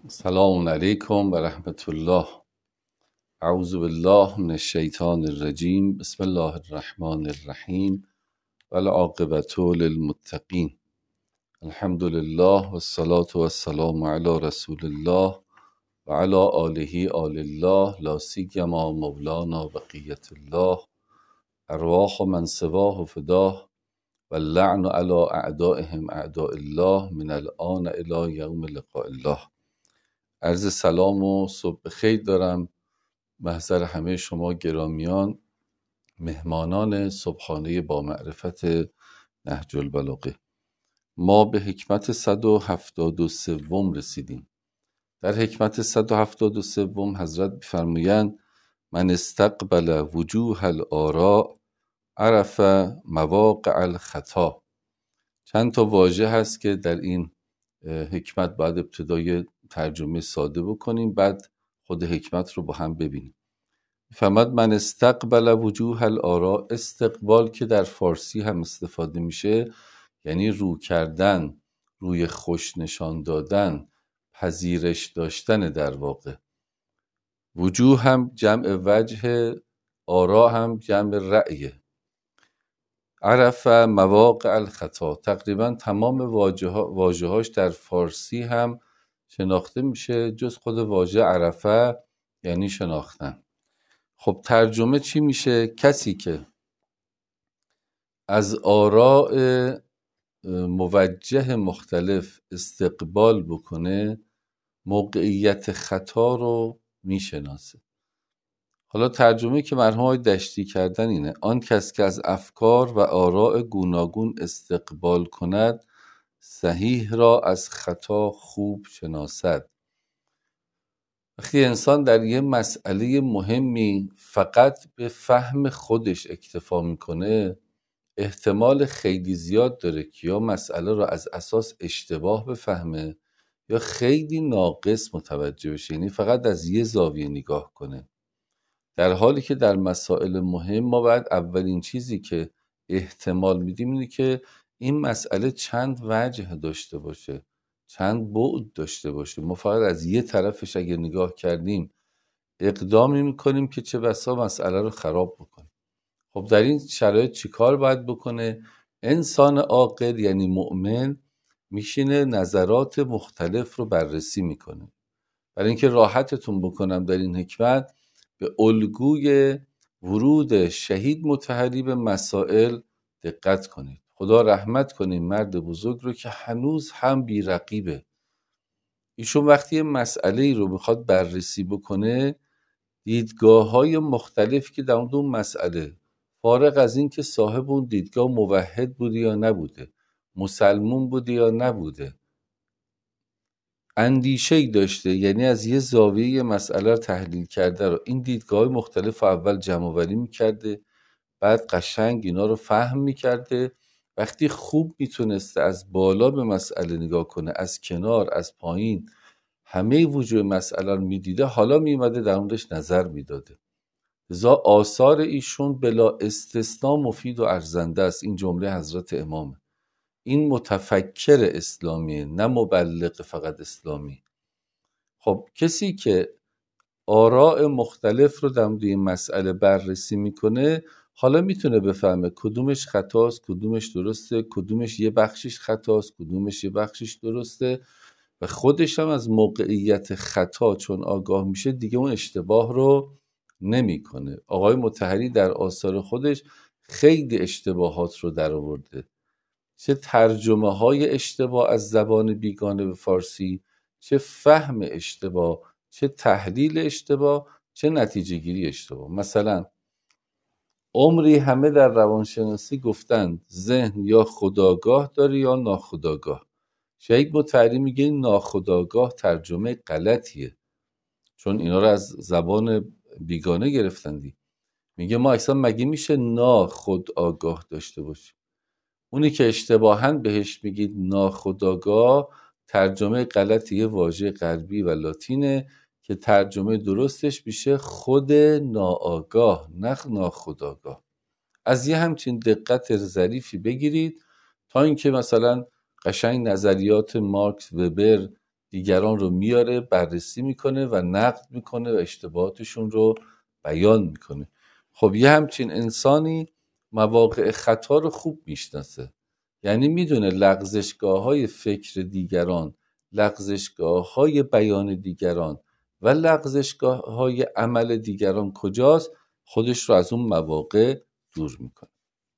السلام علیکم و رحمت الله. اعوذ بالله من الشیطان الرجیم. بسم الله الرحمن الرحیم و العاقبة للمتقین. الحمد لله و الصلاة و السلام علی رسول الله و علی آله آل الله، لا سیما مولانا بقیة الله، ارواح من سواه فداه و اللعن علی اعدائهم اعداء الله من الآن الی یوم لقاء الله. عرض سلام و صبح خیر دارم محضر همه شما گرامیان، مهمانان صبحانه با معرفت نهج البلاغه. ما به حکمت 173 رسیدیم. در حکمت 173 حضرت می‌فرمایند من استقبل وجوه الآراء عرف مواقع الخطا. چند تا واژه هست که در این حکمت بعد ابتدای ترجمه ساده بکنیم، بعد خود حکمت رو با هم ببینیم. فرمود من استقبل وجوه الآراء. استقبال که در فارسی هم استفاده میشه یعنی رو کردن، روی خوش نشان دادن، پذیرش داشتن. در واقع وجوه هم جمع وجه، آرا هم جمع رأیه. عرف مواقع الخطا، تقریبا تمام واژه‌هاش در فارسی هم شناخته میشه جز خود واژه عرفه یعنی شناختن. خب ترجمه چی میشه؟ کسی که از آراء موجه مختلف استقبال بکنه موقعیت خطا رو میشناسه. حالا ترجمه که مرحوم آقای دشتی کردن اینه: آن کس که از افکار و آراء گوناگون استقبال کند صحیح را از خطا خوب شناسد. وقتی انسان در یه مسئله مهمی فقط به فهم خودش اکتفا میکنه، احتمال خیلی زیاد داره که یا مسئله رو از اساس اشتباه بفهمه یا خیلی ناقص متوجه بشه، یعنی فقط از یه زاویه نگاه کنه. در حالی که در مسائل مهم ما باید اولین چیزی که احتمال میدیم اینه که این مسئله چند وجه داشته باشه، چند بعد داشته باشه. ما فقط از یه طرفش اگه نگاه کردیم اقدامی میکنیم که چه بسا مسئله رو خراب بکنیم. خب در این شرایط چی کار باید بکنه؟ انسان عاقل یعنی مؤمن میشینه نظرات مختلف رو بررسی میکنه. برای اینکه راحتتون بکنم در این حکمت به الگوی ورود شهید مطهری به مسائل دقت کنید. خدا رحمت کنید مرد بزرگ رو که هنوز هم بی‌رقیبه. ایشون وقتی مسئله ای رو بخواد بررسی بکنه، دیدگاه‌های مختلف که در اون مسئله، فارغ از این که صاحب اون دیدگاه موحد بوده یا نبوده، مسلمون بوده یا نبوده، اندیشه‌ای داشته، یعنی از یه زاویه مسئله رو تحلیل کرده، رو این دیدگاه‌های مختلف رو اول جمع‌آوری می‌کرده، بعد قشنگ اینا رو فهم می‌کرده. وقتی خوب میتونسته از بالا به مسئله نگاه کنه، از کنار، از پایین، همه وجوه مسئله رو میدیده، حالا میومده در موردش نظر میداده. لذا آثار ایشون بلا استثنا مفید و ارزنده است. این جمله حضرت امامه. این متفکر اسلامیه، نه مبلغ فقط اسلامی. خب کسی که آراء مختلف رو در مورد این مسئله بررسی میکنه، حالا میتونه بفهمه کدومش خطاست، کدومش درسته، کدومش یه بخشش خطاست، کدومش یه بخشش درسته، و خودش هم از موقعیت خطا چون آگاه میشه دیگه اون اشتباه رو نمیکنه. آقای مطهری در آثار خودش خیلی اشتباهات رو در آورده، چه ترجمه های اشتباه از زبان بیگانه به فارسی، چه فهم اشتباه، چه تحلیل اشتباه، چه نتیجه گیری اشتباه. مثلا عمری همه در روانشناسی گفتن ذهن یا خودآگاه داره یا ناخودآگاه. شهید مطهری میگه ناخودآگاه ترجمه غلطیه، چون اینا رو از زبان بیگانه گرفتن دی. میگه ما اصلا مگه میشه ناخودآگاه داشته باشیم؟ اونی که اشتباهاً بهش میگید ناخودآگاه ترجمه غلط یه واژه غربی و لاتینه که ترجمه درستش میشه خود ناآگاه، نه ناخودآگاه. از یه همچین دقت ظریفی بگیرید تا اینکه مثلا قشنگ نظریات مارکس، وبر، دیگران رو میاره، بررسی میکنه و نقد میکنه و اشتباهاتشون رو بیان میکنه. خب یه همچین انسانی مواقع خطا رو خوب میشناسه، یعنی میدونه لغزشگاه‌های فکر دیگران، لغزشگاه‌های بیان دیگران و لغزشگاه‌های عمل دیگران کجاست، خودش رو از اون مواقع دور میکنه.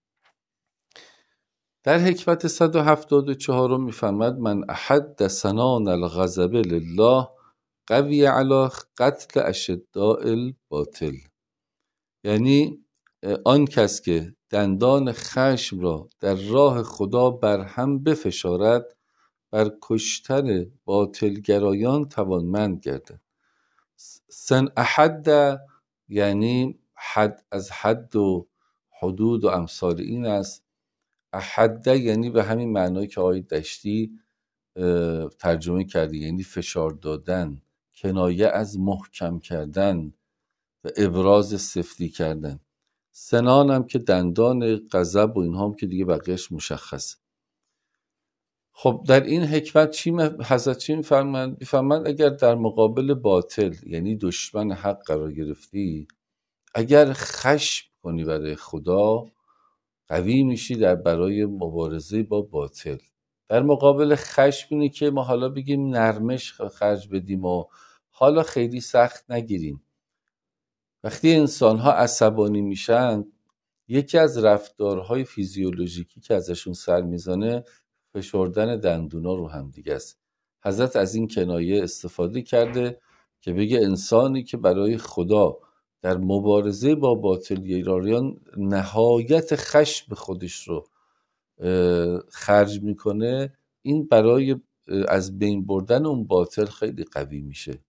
در حکمت 174 میفهمد من احد سنان الغضب لله قوی علی قتل اشداء الباطل، یعنی آن کس که دندان خشم را در راه خدا برهم بفشارد بر کشتن باطلگرایان توانمند گردد. سن احد یعنی حد از حد و حدود و امثال این است. احد یعنی به همین معنایی که آقای دشتی ترجمه کرده، یعنی فشار دادن، کنایه از محکم کردن و ابراز سفلی کردن. سنان هم که دندان غضب و اینها هم که دیگه بقیهش مشخصه. خب در این حکمت حضرت چی میفرمند؟ اگر در مقابل باطل یعنی دشمن حق قرار گرفتی، اگر خشم کنی برای خدا، قوی میشی برای مبارزه با باطل. در مقابل خشم اینه که ما حالا بگیم نرمش خرج بدیم و حالا خیلی سخت نگیریم. وقتی انسان ها عصبانی میشن، یکی از رفتارهای فیزیولوژیکی که ازشون سر میزنه فشردن دندونا رو هم دیگه است. حضرت از این کنایه استفاده کرده که بگه انسانی که برای خدا در مبارزه با باطلگرایان نهایت خشم خودش رو خرج میکنه، این برای از بین بردن اون باطل خیلی قوی میشه.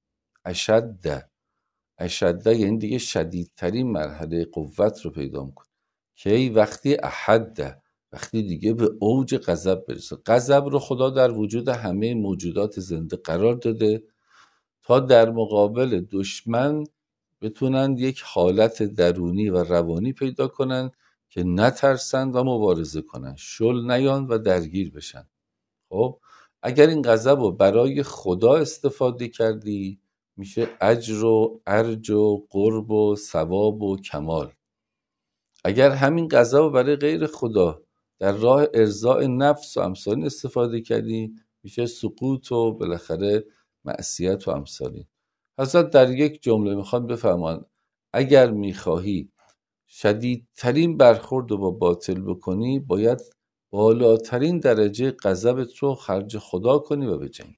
اشد یعنی دیگه شدیدترین مرحله قوت رو پیدا میکنه. که وقتی احد، وقتی دیگه به اوج غضب برسه. غضب رو خدا در وجود همه موجودات زنده قرار داده تا در مقابل دشمن بتونن یک حالت درونی و روانی پیدا کنن که نترسن و مبارزه کنن، شل نیان و درگیر بشن. خب اگر این غضب رو برای خدا استفاده کردی، میشه اجر و ارج و قرب و ثواب و کمال. اگر همین غضب رو برای غیر خدا در راه ارضاء نفس و امثال استفاده کردی، میشه سقوط و بالاخره معصیت و امثالی. حضرت در یک جمله میخواد بفرمایند اگر میخواهی شدیدترین برخورد رو با باطل بکنی، باید بالاترین درجه غضبت رو خرج خدا کنی و بجنگی.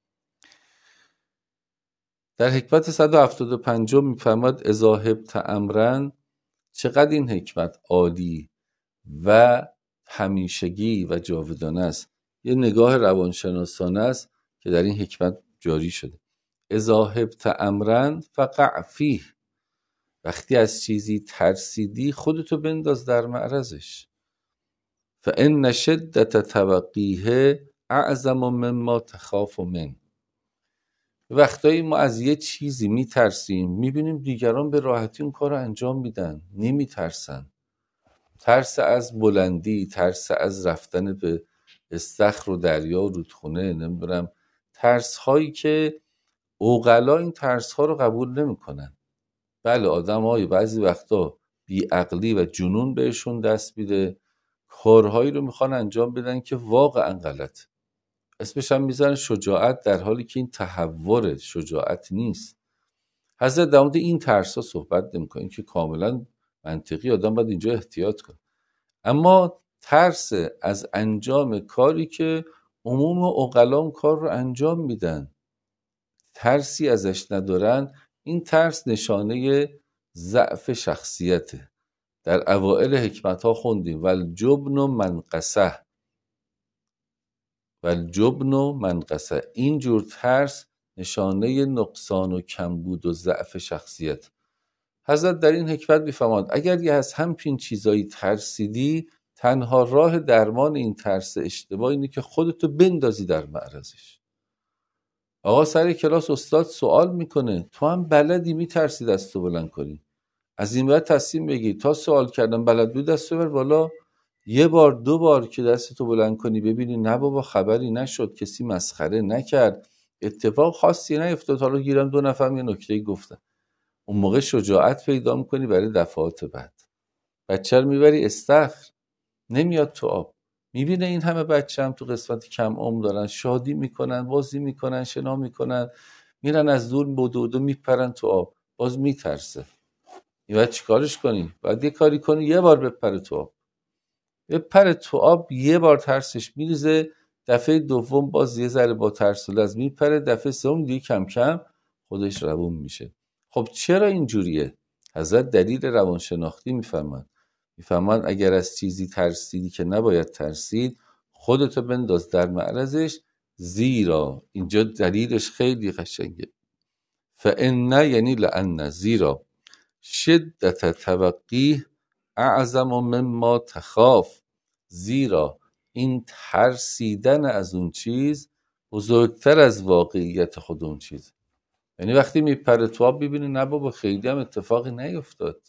در حکمت 175 میفرماد اذا هبت امرا، چقدر این حکمت عالی و همیشگی و جاودانه است. یه نگاه روانشناسانه است که در این حکمت جاری شده. اذا هبت امرا فقع فیه، وقتی از چیزی ترسیدی خودتو بنداز در معرضش. فان شدت توقیه اعظم مما تخاف من. وقتایی ما از یه چیزی میترسیم، میبینیم دیگران به راحتی اون کار رو انجام میدن، نمیترسن. ترس از بلندی، ترس از رفتن به استخر و دریا و رودخونه، نمیدونم، ترس هایی که عقلا این ترس ها رو قبول نمیکنن. بله آدم های بعضی وقتا بیعقلی و جنون بهشون دست میده، کارهایی رو میخوان انجام بدن که واقعا غلط. اسمش هم میزنن شجاعت، در حالی که این تهور شجاعت نیست. حضرت در مورد این ترس ها صحبت نمیکنه که کاملا منطقی، آدم باید اینجا احتیاط کنه. اما ترس از انجام کاری که عموم عقلا کار رو انجام میدن، ترسی ازش ندارن، این ترس نشانه ضعف شخصیته. در اوائل حکمت ها خوندیم والجبن منقصه، این جور ترس نشانه نقصان و کمبود و ضعف شخصیت. حضرت در این حکمت میفرماید اگر یه از همچین چیزایی ترسیدی، تنها راه درمان این ترس اشتباه اینه که خودتو بندازی در معرضش. آقا سر کلاس استاد سوال میکنه، تو هم بلدی، میترسی دستو بلند کنی، از این بعد تصمیم بگیر تا سوال کردم بلد بود دستو بر بالا، یه بار دو بار که دستتو بلند کنی ببینی نه بابا خبری نشد، کسی مسخره نکرد، اتفاق خاصی نیفتاد، حالا گیرم 2 نفر یه نکته گفتن. اون موقع شجاعت پیدا میکنی برای دفعات بعد. بچه رو میبری استخر، نمیاد تو آب، میبینه این همه بچه هم تو قسمت کم عمر دارن شادی میکنن، بازی میکنن، شنا میکنن، میرن از دور بدو میپرن تو آب، باز میترسه. این باید چیکارش کنی؟ باید یه کاری کنی یه بار بپره تو آب. بپره تو آب، یه بار ترسش میریزه، دفعه دوم باز یه ذره با ترس و لرز میپره، دفعه سوم دیگه کم کم خودش روون میشه. خب چرا اینجوریه؟ حضرت دلیل روانشناختی میفهمن اگر از چیزی ترسیدی که نباید ترسید، خودتو بنداز در معرضش، زیرا اینجا دلیلش خیلی قشنگه. فان یعنی لان، زیرا شدت توقیه اعظم مما تخاف، زیرا این ترسیدن از اون چیز بزرگتر از واقعیت خود اون چیز. یعنی وقتی میپره تو آب ببینی نه بابا خیلی هم اتفاقی نیفتاد.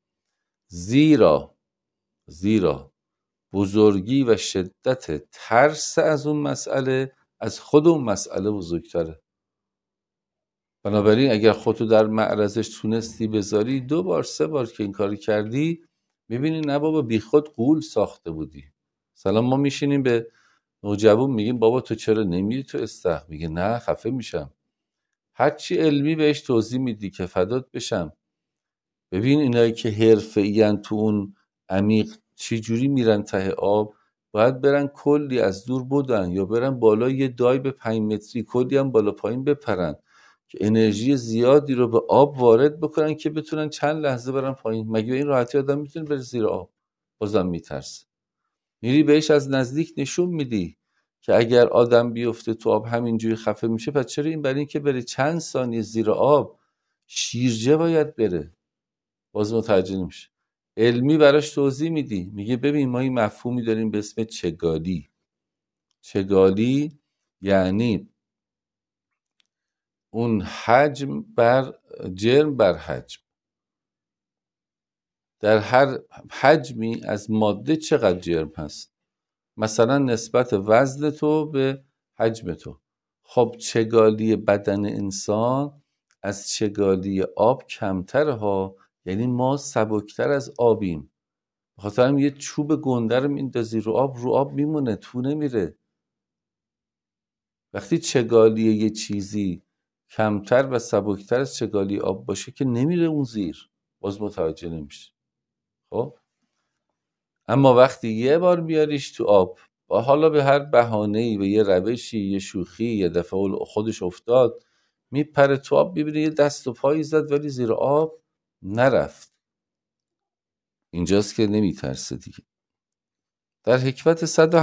زیرا بزرگی و شدت ترس از اون مسئله از خود اون مسئله بزرگتره. بنابراین اگر خودتو در معرضش تونستی بذاری 2 بار 3 بار که این کاری کردی، میبینی نه بابا بی خود غول ساخته بودی. سلام، ما میشینیم به نوجوان میگیم بابا تو چرا نمیری تو استخر؟ میگه نه خفه میشم. هرچی علمی بهش توضیح میدی که فدات بشم. ببین اینایی که حرفه‌این تو اون عمیق چی جوری میرن ته آب، باید برن کلی از دور بدن یا برن بالا یه دایب 5 متری کلی هم بالا پایین بپرن که انرژی زیادی رو به آب وارد بکنن که بتونن چند لحظه برن پایین. مگه این راحتی آدم میتونه بره زیر آب؟ بازم میترسه. میری بهش از نزدیک نشون میدی که اگر آدم بیفته تو آب همینجوری خفه میشه، پس چرا این برای اینکه بره چند ثانیه زیر آب شیرجه باید بره؟ باز متوجه نمیشه. علمی براش توضیح میدی، میگه ببین ما این مفهومی داریم به اسم چگالی یعنی اون حجم بر جرم بر حجم. در هر حجمی از ماده چقدر جرم هست، مثلا نسبت وزن تو به حجم تو. خب چگالی بدن انسان از چگالی آب کمتره ها، یعنی ما سبکتر از آبیم. بخاطر هم یه چوب گنده رو میندازی رو آب میمونه، تو نمیره. وقتی چگالی یه چیزی کمتر و سبکتر از چگالی آب باشه که نمیره اون زیر، باز متوجه نمیشه. خب اما وقتی یه بار بیاریش تو آب و حالا به هر بهانه‌ای، به یه روشی، یه شوخی، یه دفعه خودش افتاد، میپره تو آب، ببینه یه دست و پایی زد ولی زیر آب نرفت، اینجاست که نمیترسه دیگه. در حکمت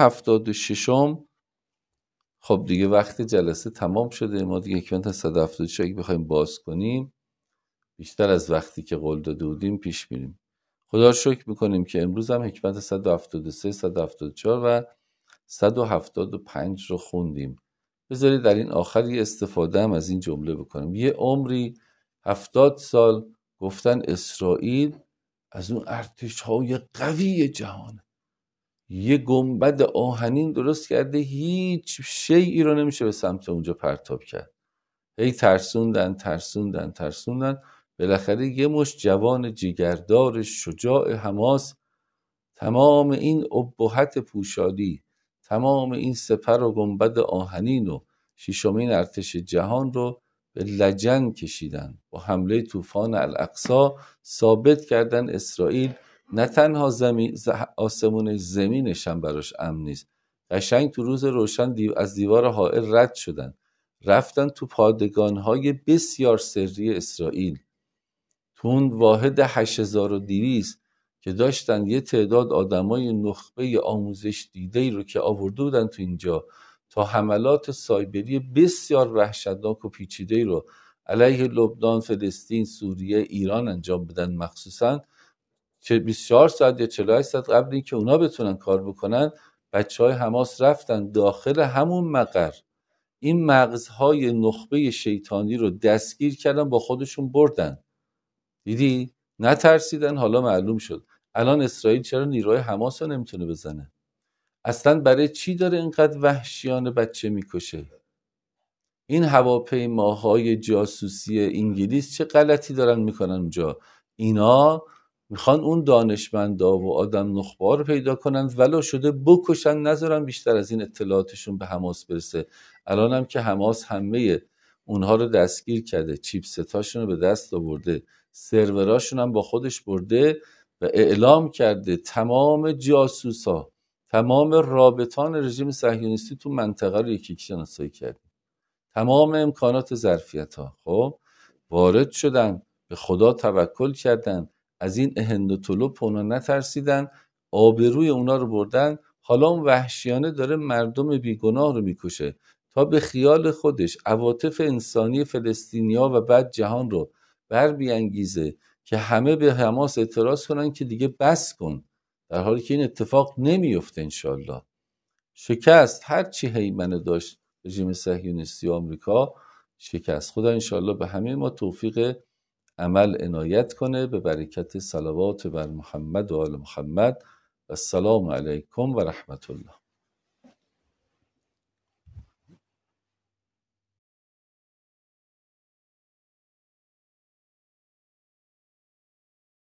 176 خب دیگه وقت جلسه تمام شده، ما دیگه حکمت 176 اگه بخوایم باز کنیم بیشتر از وقتی که قول داده بودیم پیش میریم. خدا رو شکر میکنیم که امروز هم حکمت 173 174 و 175 رو خوندیم. بذارید در این آخر یه استفاده هم از این جمله بکنیم. یه عمری 70 سال گفتن اسرائیل از اون ارتش‌های قوی جهانه، یه گنبد آهنین درست کرده، هیچ شیئی رو نمیشه به سمت اونجا پرتاب کرد. هی ترسوندن، بالاخره یه مشت جوان جگردار شجاع حماس تمام این ابهت پوشالی، تمام این سپر و گنبد آهنین و ششمین ارتش جهان رو به لجن کشیدن. با حمله طوفان الاقصی ثابت کردن اسرائیل نه تنها آسمون زمینش هم براش امن نیست، قشنگ تو روز روشن از دیوار حائل رد شدن، رفتن تو پادگانهای بسیار سری اسرائیل، تو اون واحد 8200 که داشتن یه تعداد آدمای نخبه آموزش دیده‌ای رو که آورده بودن تو اینجا تا حملات سایبری بسیار وحشتناک و پیچیده‌ای رو علیه لبنان، فلسطین، سوریه، ایران انجام بدن، مخصوصا 24 ساعت یا 48 ساعت قبل اینکه اونا بتونن کار بکنن، بچهای حماس رفتن داخل همون مقر، این مغزهای نخبه شیطانی رو دستگیر کردن، با خودشون بردن. دیدی؟ نترسیدن. حالا معلوم شد الان اسرائیل چرا نیروهای حماس رو نمیتونه بزنه. اصلا برای چی داره اینقدر وحشیانه بچه میکشه؟ این هواپیماهای جاسوسی انگلیس چه غلطی دارن میکنن اونجا؟ اینا میخوان اون دانشمندا و آدم نخبه رو پیدا کنن ولو شده بکشن، نذارن بیشتر از این اطلاعاتشون به حماس برسه. الان هم که حماس همه اونها رو دستگیر کرده، چیپستاشون رو به دست آورده، سروراشون هم با خودش برده و اعلام کرده تمام جاسوسا، تمام رابطان رژیم صهیونیستی تو منطقه رو یکی یکی شناسایی کرده، تمام امکانات ظرفیت ها. خب وارد شدن، به خدا توکل کردن، از این اهند و طلوپ اونا نترسیدن، آبروی اونا رو بردن. حالا اون وحشیانه داره مردم بیگناه رو میکشه تا به خیال خودش عواطف انسانی فلسطینیا و بعد جهان رو بر بیانگیزه که همه به حماس اعتراض کنن که دیگه بس کن، در حالی که این اتفاق نمیفته. انشالله شکست هر چی هیمنه داشت رژیم صهیونیستی آمریکا شکست. خدا انشالله به همه ما توفیق عمل عنایت کنه، به برکت صلوات بر محمد و آل محمد. و السلام علیکم و رحمت الله.